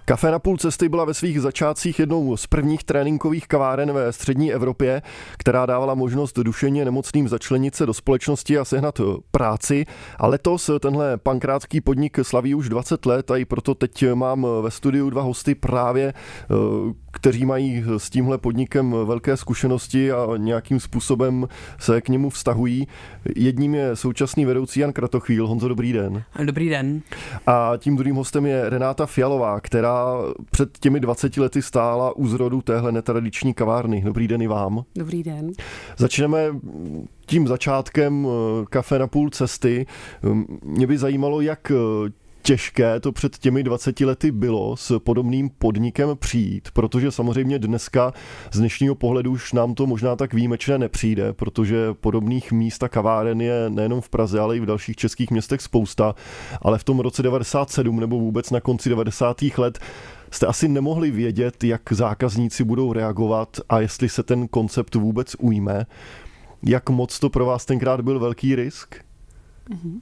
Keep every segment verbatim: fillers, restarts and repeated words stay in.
Café na půl cesty byla ve svých začátcích jednou z prvních tréninkových kaváren ve střední Evropě, která dávala možnost duševně nemocným začlenit se do společnosti a sehnat práci. A letos tenhle pankrátský podnik slaví už dvacet let a i proto teď mám ve studiu dva hosty právě, kteří mají s tímhle podnikem velké zkušenosti a nějakým způsobem se k němu vztahují. Jedním je současný vedoucí Jan Kratochvíl. Honzo, dobrý den. Dobrý den. A tím druhým hostem je Renáta Fialová, která před těmi dvaceti lety stála u zrodu téhle netradiční kavárny. Dobrý den i vám. Dobrý den. Začneme tím začátkem Café na půl cesty. Mě by zajímalo, jak těžké to před těmi dvaceti lety bylo s podobným podnikem přijít, protože samozřejmě dneska z dnešního pohledu už nám to možná tak výjimečné nepřijde, protože podobných míst a kaváren je nejenom v Praze, ale i v dalších českých městech spousta, ale v tom roce devadesát sedm nebo vůbec na konci devadesátých let jste asi nemohli vědět, jak zákazníci budou reagovat a jestli se ten koncept vůbec ujme. Jak moc to pro vás tenkrát byl velký risk? Mm-hmm.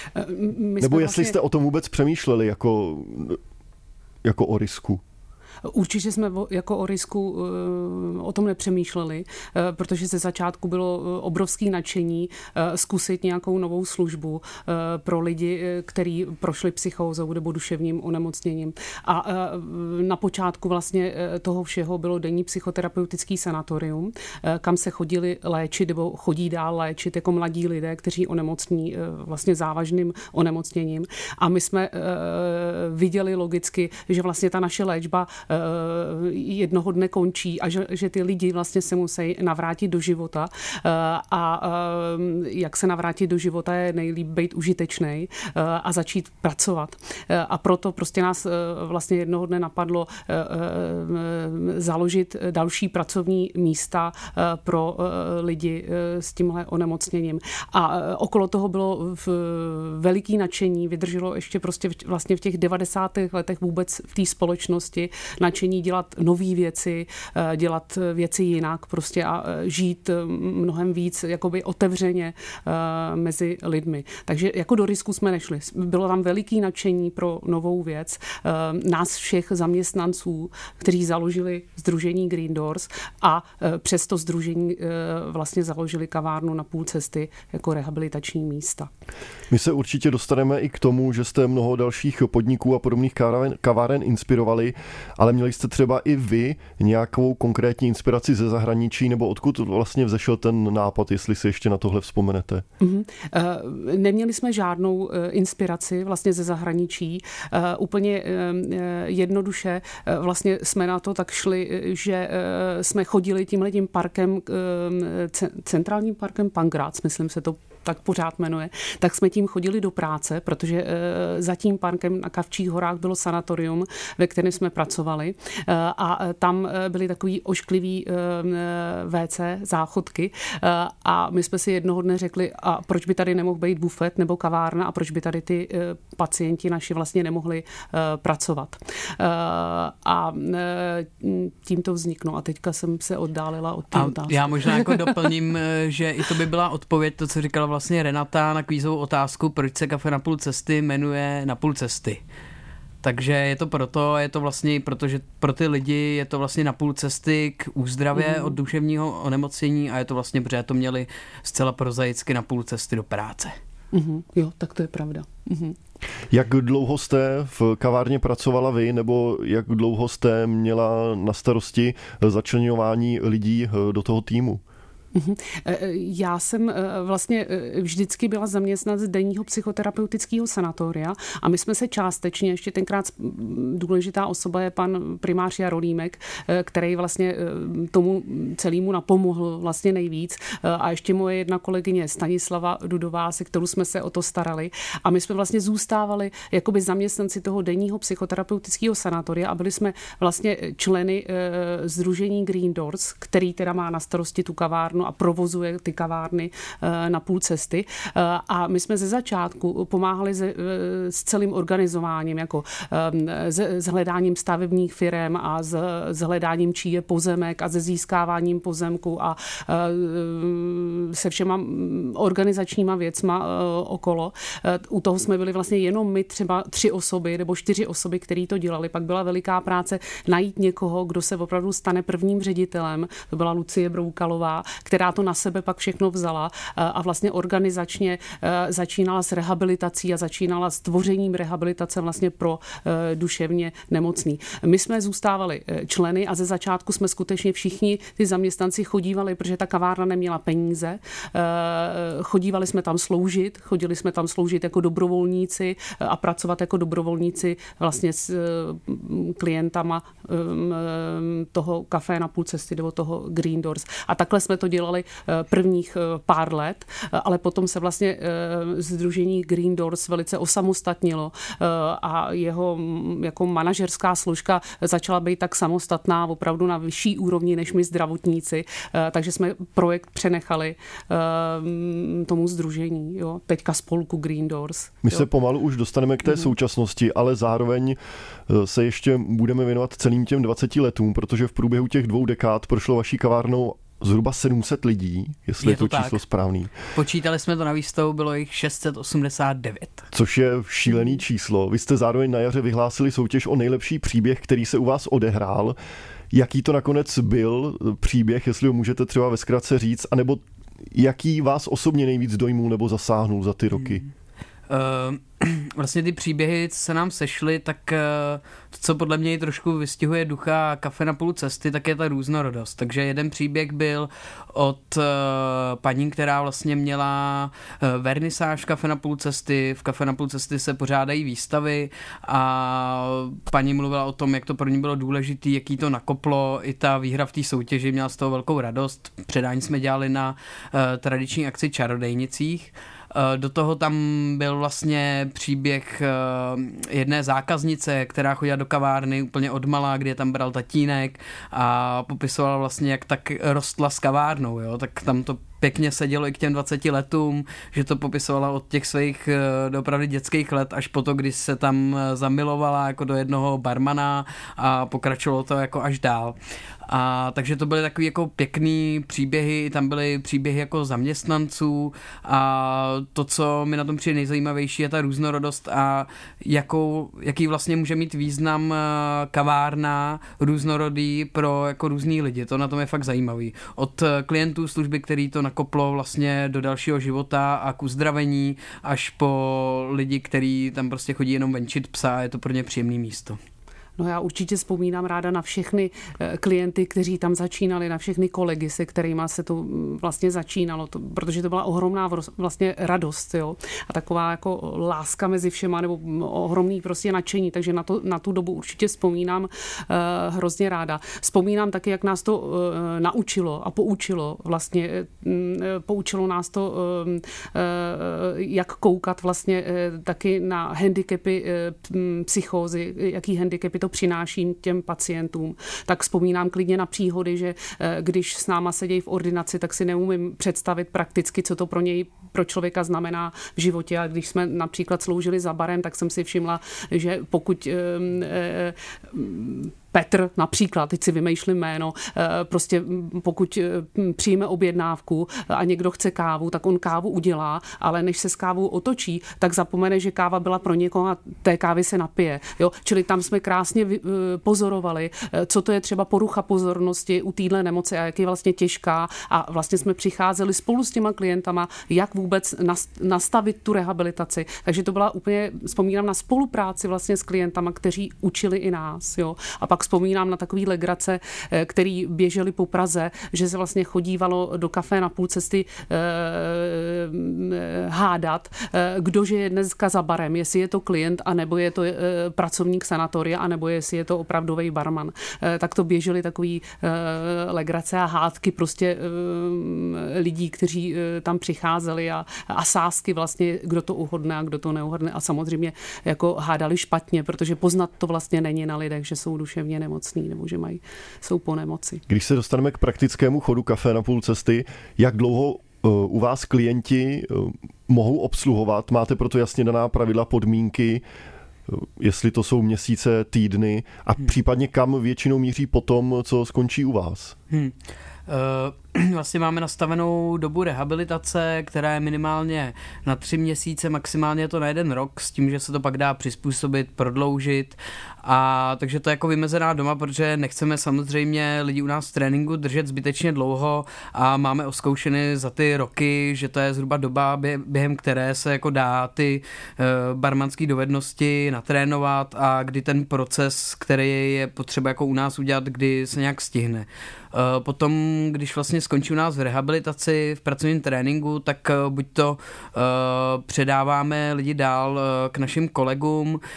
Nebo jestli vlastně... jste o tom vůbec přemýšleli jako, jako o risku? Určitě jsme jako o risku o tom nepřemýšleli, protože ze začátku bylo obrovské nadšení zkusit nějakou novou službu pro lidi, kteří prošli psychózou nebo duševním onemocněním. A na počátku vlastně toho všeho bylo denní psychoterapeutický sanatorium, kam se chodili léčit nebo chodí dál léčit jako mladí lidé, kteří onemocní vlastně závažným onemocněním. A my jsme viděli logicky, že vlastně ta naše léčba jednoho dne končí a že, že ty lidi vlastně se musí navrátit do života a jak se navrátit do života je nejlíp být užitečnej a začít pracovat. A proto prostě nás vlastně jednoho dne napadlo založit další pracovní místa pro lidi s tímhle onemocněním. A okolo toho bylo veliký nadšení, vydrželo ještě prostě vlastně v těch devadesátých letech vůbec v té společnosti nadšení dělat nové věci, dělat věci jinak prostě a žít mnohem víc jakoby otevřeně mezi lidmi. Takže jako do risku jsme nešli. Bylo tam veliký nadšení pro novou věc. Nás všech zaměstnanců, kteří založili sdružení Green Doors a přes to sdružení vlastně založili kavárnu na půl cesty jako rehabilitační místa. My se určitě dostaneme i k tomu, že jste mnoho dalších podniků a podobných kaváren inspirovali, ale měli jste třeba i vy nějakou konkrétní inspiraci ze zahraničí, nebo odkud vlastně vzešel ten nápad, jestli si ještě na tohle vzpomenete? Mm-hmm. Neměli jsme žádnou inspiraci vlastně ze zahraničí. Úplně jednoduše vlastně jsme na to tak šli, že jsme chodili tímhletím parkem, centrálním parkem Pankrác, myslím se to tak pořád jmenuje, tak jsme tím chodili do práce, protože za tím parkem na Kavčích horách bylo sanatorium, ve kterém jsme pracovali a tam byly takový ošklivý vé cé, záchodky a my jsme si jednoho dne řekli, a proč by tady nemohl být bufet nebo kavárna a proč by tady ty pacienti naši vlastně nemohli pracovat. A tím to vzniklo a teďka jsem se oddálila od té otázky. Já možná jako doplním, že i to by byla odpověď, to, co říkala vlastně Renata na kvízovou otázku, proč se Café na půl cesty jmenuje Na půl cesty. Takže je to proto, je to vlastně, protože pro ty lidi je to vlastně na půl cesty k úzdravě mm. od duševního onemocnění a je to vlastně, protože to měli zcela prozaicky na půl cesty do práce. Mm-hmm. Jo, tak to je pravda. Mm-hmm. Jak dlouho jste v kavárně pracovala vy, nebo jak dlouho jste měla na starosti začleňování lidí do toho týmu? Já jsem vlastně vždycky byla zaměstnanec denního psychoterapeutického sanatoria a my jsme se částečně, ještě tenkrát důležitá osoba je pan primář Jarolímek, který vlastně tomu celému napomohl vlastně nejvíc a ještě moje jedna kolegyně Stanislava Dudová, se kterou jsme se o to starali a my jsme vlastně zůstávali jakoby zaměstnanci toho denního psychoterapeutického sanatoria a byli jsme vlastně členy sdružení Green Doors, který teda má na starosti tu kavárnu kavárnu a provozuje ty kavárny na půl cesty. A my jsme ze začátku pomáhali se, s celým organizováním, jako s hledáním stavebních firem a s, s hledáním, čí je pozemek a se získáváním pozemku a se všema organizačníma věcma okolo. U toho jsme byli vlastně jenom my třeba tři osoby nebo čtyři osoby, který to dělali. Pak byla veliká práce najít někoho, kdo se opravdu stane prvním ředitelem. To byla Lucie Broukalová, která to na sebe pak všechno vzala a vlastně organizačně začínala s rehabilitací a začínala s tvořením rehabilitace vlastně pro duševně nemocný. My jsme zůstávali členy a ze začátku jsme skutečně všichni ty zaměstnanci chodívali, protože ta kavárna neměla peníze. Chodívali jsme tam sloužit, chodili jsme tam sloužit jako dobrovolníci a pracovat jako dobrovolníci vlastně s klientama toho Café na půl cesty nebo toho Green Doors. A takhle jsme to dělali prvních pár let, ale potom se vlastně sdružení Green Doors velice osamostatnilo a jeho jako manažerská složka začala být tak samostatná opravdu na vyšší úrovni než my zdravotníci, takže jsme projekt přenechali tomu sdružení, jo, teďka spolku Green Doors. My jo. se pomalu už dostaneme k té mm. současnosti, ale zároveň se ještě budeme věnovat celým těm dvaceti letům, protože v průběhu těch dvou dekád prošlo vaší kavárnou zhruba sedm set lidí, jestli je to, je to číslo správný. Počítali jsme to na výstavu, bylo jich šest set osmdesát devět. Což je šílený číslo. Vy jste zároveň na jaře vyhlásili soutěž o nejlepší příběh, který se u vás odehrál. Jaký to nakonec byl příběh, jestli ho můžete třeba ve zkratce říct, anebo jaký vás osobně nejvíc dojmul nebo zasáhnul za ty roky? Hmm. Uh, vlastně ty příběhy, co se nám sešly, tak uh, to, co podle mě trošku vystihuje ducha Café na půl cesty, tak je ta různorodost. Takže jeden příběh byl od uh, paní, která vlastně měla uh, vernisáž v Café na půl cesty. V Café na půl cesty se pořádají výstavy a paní mluvila o tom, jak to pro ní bylo důležité, jaký to nakoplo. I ta výhra v té soutěži měla z toho velkou radost. Předání jsme dělali na uh, tradiční akci Čarodejnicích. Do toho tam byl vlastně příběh jedné zákaznice, která chodila do kavárny úplně odmala, kdy je tam bral tatínek a popisovala vlastně, jak tak rostla s kavárnou, jo? Tak tam to pěkně sedělo i k těm dvaceti letům, že to popisovala od těch svých opravdu dětských let až po to, když se tam zamilovala jako do jednoho barmana a pokračovalo to jako až dál. A takže to byly takový jako pěkný příběhy, tam byly příběhy jako zaměstnanců a to, co mi na tom přijde nejzajímavější, je ta různorodost a jakou, jaký vlastně může mít význam kavárna různorodý pro jako různý lidi. To na tom je fakt zajímavý. Od klientů služby, který to nakoplo vlastně do dalšího života a k uzdravení, až po lidi, kteří tam prostě chodí jenom venčit psa a je to pro ně příjemné místo. No já určitě vzpomínám ráda na všechny klienty, kteří tam začínali, na všechny kolegy, se kterými se to vlastně začínalo, to, protože to byla ohromná vlastně radost, jo, a taková jako láska mezi všema, nebo ohromný prostě nadšení, takže na, to, na tu dobu určitě vzpomínám uh, hrozně ráda. Vzpomínám taky, jak nás to uh, naučilo a poučilo, vlastně uh, poučilo nás to, uh, uh, jak koukat vlastně uh, taky na handicapy uh, psychózy, jaký handicapy to přináším těm pacientům. Tak vzpomínám klidně na příhody, že když s náma sedějí v ordinaci, tak si neumím představit prakticky, co to pro něj, pro člověka znamená v životě. A když jsme například sloužili za barem, tak jsem si všimla, že pokud e, e, Petr například, teď si vymýšlím jméno, prostě pokud přijme objednávku a někdo chce kávu, tak on kávu udělá, ale než se s kávou otočí, tak zapomene, že káva byla pro někoho a té kávy se napije. Jo? Čili tam jsme krásně pozorovali, co to je třeba porucha pozornosti u téhle nemoci a jak je vlastně těžká a vlastně jsme přicházeli spolu s těma klientama, jak vůbec nastavit tu rehabilitaci. Takže to byla úplně, vzpomínám na spolupráci vlastně s klientama, kteří učili i nás. Jo? A pak vzpomínám na takový legrace, který běželi po Praze, že se vlastně chodívalo do Café na půl cesty eh, hádat, eh, kdože je dneska za barem, jestli je to klient, anebo je to eh, pracovník sanatoria, anebo jestli je to opravdový barman. Eh, tak to běželi takový eh, legrace a hádky prostě eh, lidí, kteří eh, tam přicházeli a, a sázky vlastně, kdo to uhodne a kdo to neuhodne a samozřejmě jako hádali špatně, protože poznat to vlastně není na lidech, že jsou duševní duševně nemocný nebo že mají, jsou po nemoci. Když se dostaneme k praktickému chodu Kafe na půl cesty, jak dlouho u vás klienti mohou obsluhovat? Máte proto jasně daná pravidla, podmínky, jestli to jsou měsíce, týdny a hmm. případně kam většinou míří potom, co skončí u vás? Hmm. Uh, vlastně máme nastavenou dobu rehabilitace, která je minimálně na tři měsíce, maximálně to na jeden rok, s tím, že se to pak dá přizpůsobit, prodloužit. A takže to je jako vymezená doma, protože nechceme samozřejmě lidi u nás v tréninku držet zbytečně dlouho a máme oskoušeny za ty roky, že to je zhruba doba, během které se jako dá ty uh, barmanské dovednosti natrénovat a kdy ten proces, který je potřeba jako u nás udělat, kdy se nějak stihne. Uh, potom, když vlastně skončí u nás v rehabilitaci, v pracovním tréninku, tak uh, buď to uh, předáváme lidi dál uh, k našim kolegům uh,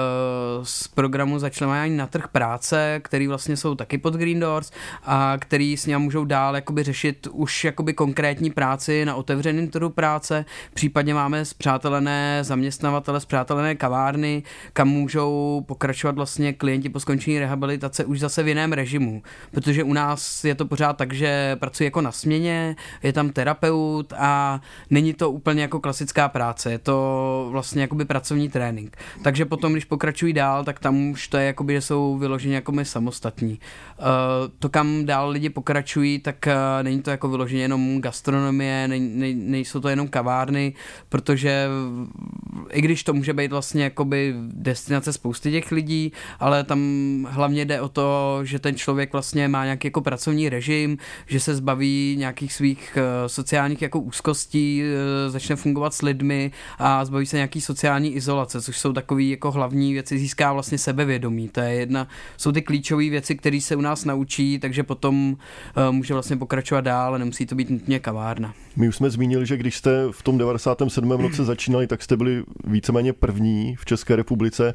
z programu začleňování na trh práce, který vlastně jsou taky pod Green Doors a který s ním můžou dál jakoby řešit už jakoby konkrétní práci na otevřeném trhu práce. Případně máme spřátelené zaměstnavatele, spřátelené kavárny, kam můžou pokračovat vlastně klienti po skončení rehabilitace už zase v jiném režimu, protože u nás je to pořád tak, že pracuji jako na směně, je tam terapeut a není to úplně jako klasická práce, je to vlastně jakoby pracovní trénink. Takže potom, když pokračují dál, tak tam už to je jakoby, že jsou vyloženě jako my samostatní. Uh, to, kam dál lidi pokračují, tak uh, není to jako vyloženě jenom gastronomie, nej, nej, nejsou to jenom kavárny, protože i když to může být vlastně jakoby destinace spousty těch lidí, ale tam hlavně jde o to, že ten člověk vlastně má nějaký jako pracovní režim, že se zbaví nějakých svých uh, sociálních jako úzkostí, uh, začne fungovat s lidmi a zbaví se nějaký sociální izolace, což jsou takový jako hlavní věci, získá vlastně sebevědomí. To je jedna, jsou ty klíčové věci, které se u nás naučí, takže potom uh, může vlastně pokračovat dál a nemusí to být nutně kavárna. My už jsme zmínili, že když jste v tom devadesátém sedmém roce začínali, tak jste byli víceméně první v České republice.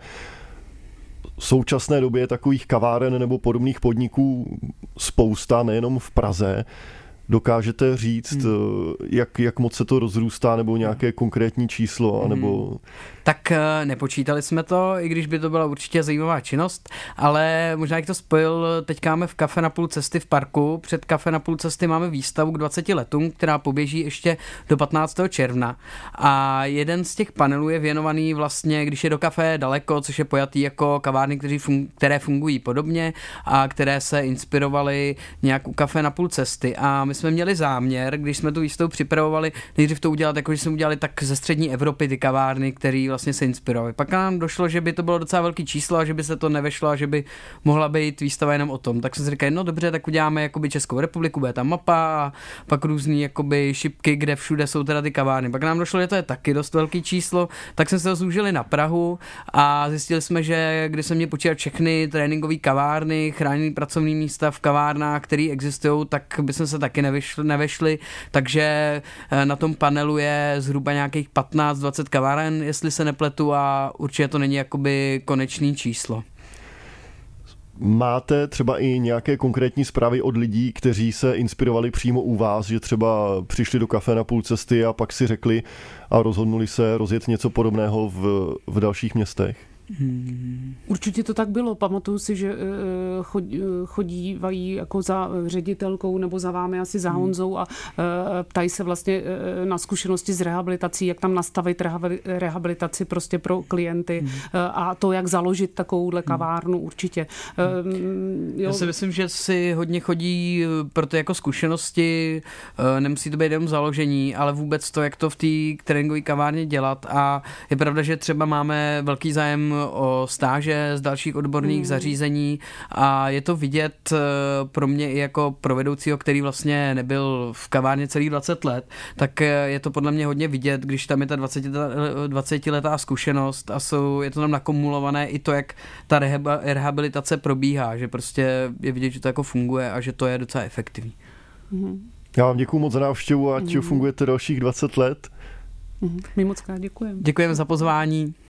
V současné době je takových kaváren nebo podobných podniků spousta, nejenom v Praze. Dokážete říct, hmm. jak, jak moc se to rozrůstá, nebo nějaké konkrétní číslo, anebo... Hmm. Tak nepočítali jsme to, i když by to byla určitě zajímavá činnost, ale možná jak to spojil, teďka máme v Kafe na půl cesty v parku, před Kafe na půl cesty máme výstavu k dvaceti letům, která poběží ještě do patnáctého června a jeden z těch panelů je věnovaný vlastně, když je do kafe daleko, což je pojatý jako kavárny, fun- které fungují podobně a které se inspirovaly nějak u Kafe na půl cesty a my jsme měli záměr, když jsme tu výstavu připravovali, nejdřív to udělat, jako že jsme udělali tak ze střední Evropy ty kavárny, které vlastně se inspirovaly. Pak nám došlo, že by to bylo docela velký číslo a že by se to nevešlo a že by mohla být výstava jenom o tom. Tak jsme si říkali, no dobře, tak uděláme jakoby Českou republiku, bude tam mapa a pak různý jakoby šipky, kde všude jsou teda ty kavárny. Pak nám došlo, že to je taky dost velký číslo, tak jsme se to zúžili na Prahu a zjistili jsme, že když se mě počítat všechny tréninkové kavárny, chráněné pracovní místa v kavárnách, které existují, tak by jsme se taky nevešli, nevešli, takže na tom panelu je zhruba nějakých patnáct dvacet kaváren, jestli se nepletu a určitě to není jakoby konečný číslo. Máte třeba i nějaké konkrétní zprávy od lidí, kteří se inspirovali přímo u vás, že třeba přišli do Kafe na půl cesty a pak si řekli a rozhodnuli se rozjet něco podobného v, v dalších městech? Hmm. Určitě to tak bylo. Pamatuju si, že chodívají jako za ředitelkou nebo za vámi asi za Honzou a ptají se vlastně na zkušenosti s rehabilitací, jak tam nastavit rehabilitaci prostě pro klienty hmm. a to, jak založit takovouhle kavárnu určitě. Hmm. Jo. Já si myslím, že si hodně chodí pro ty jako zkušenosti, nemusí to být jenom založení, ale vůbec to, jak to v té tréninkové kavárně dělat a je pravda, že třeba máme velký zájem o stáže z dalších odborných mm. zařízení a je to vidět pro mě i jako pro vedoucího, který vlastně nebyl v kavárně celých dvacet let, tak je to podle mě hodně vidět, když tam je ta dvacetiletá zkušenost a jsou, je to tam nakumulované i to, jak ta rehabilitace probíhá, že prostě je vidět, že to jako funguje a že to je docela efektivní. Mm. Já vám děkuju moc za návštěvu, ať mm. fungujete dalších dvacet let. Mm. My moc krát děkujeme. Děkujeme za pozvání.